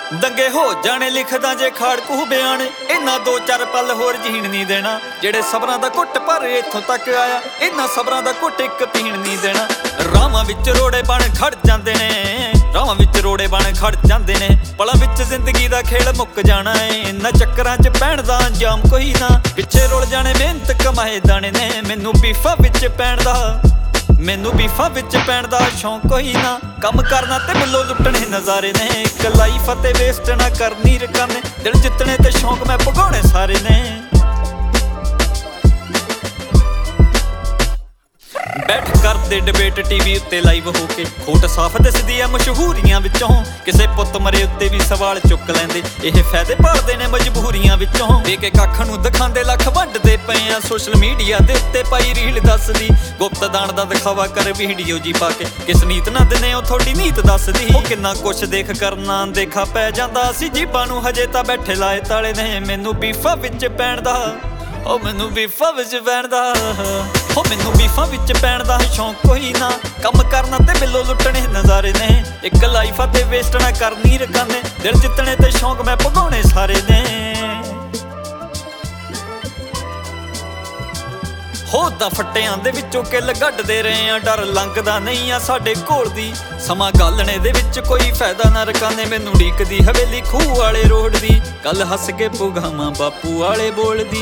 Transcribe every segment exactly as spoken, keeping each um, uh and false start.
दंगे हो जाने लिखदा जे खाड़कू बयान इन्ना दो चार पल होर जीण नहीं देना। जेड़े सबरां दा घुट पर इत्थों तक आया इन्ना सबरां दा घुट इक पीण नहीं देना। रावां विच रोड़े बण खड़ जांदे ने रावां विच रोड़े बण खड़ जांदे ने पलां विच जिंदगी दा खेल मुक जाना है। इन्ना चक्करां च पैण दा अंजाम कोई ना पिछे रुल जाने मेहनत कमाए दाने ने। मैनू बीफा विच पैण दा मैनू बीफा विच पैण दा शौक कोई ना कम करना ते मिलो लुटने नज़ारे ने। इक लाइफ ते वेस्ट ना करनी रकाने दिल जितने ते शौक मैं भगाने सारे ने। बैठ करदे डिबेट टीवी उत्ते लाइव होके खोट साफ दसदी है मशहूरियां विचों किसे पुत मरे उत्ते भी सवाल चुक लैंदे एह फायदे भालदे ने मजबूरियां विचों। देके कख नूं दिखांदे लख वंडदे पए आ सोशल मीडिया दे उत्ते पाई रील दसदी गुप्त दान दा दिखावा कर वीडियो जी पा के किस नीत ना दिने ओ थोड़ी नीत दसदी। ओ किन्ना कुछ देख करना देखा पै जांदा सी जीबां नूं हजे तां बैठे लाए ताले ने। मैनू बीफा विच पैण दा ओ मैनू बीफा विच पैण दा हो मैनू बीफा विच पैण दा शौक कोई ना कम करना ते बिलो लुटने नज़ारे ने। इक लाइफ ते वेस्ट ना करनी रकाने दिल जितने ते शौक मैं भगाने सारे ने। हो तां फट्टियां दे विचों किल गड्डदे रहे आ डर लंघदा नहीं आ साडे कोल दी समां गालणे दे विच कोई फायदा ना रकाने। मैनू उड़ीकदी हवेली खूह वाले रोड दी कल हस के पुगावां बापू वाले बोलदी।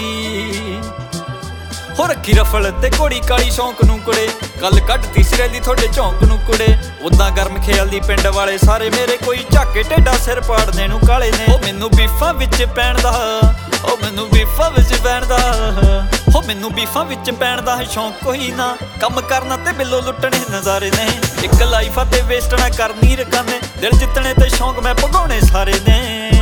हो रखी रफल ते घोड़ी काली शौक नूं कुड़े कल कड्डती सिरेली थोड़े झोंक नूं कुड़े उदां गर्म खेल दी पिंड वाले सारे मेरे कोई झाके ढेडा सिर पाड़ने नूं काले ने। ओ मैनू बीफा विच पैण दा ओ मैनू बीफा विच पैण दा हो मैनू बीफा विच पैण दा शौक कोई ना कम करना ते बिलो लुटने नज़ारे ने। इक लाइफ ते वेस्ट ना करनी रकाने दिल जितने ते शौक मैं भगाने सारे ने।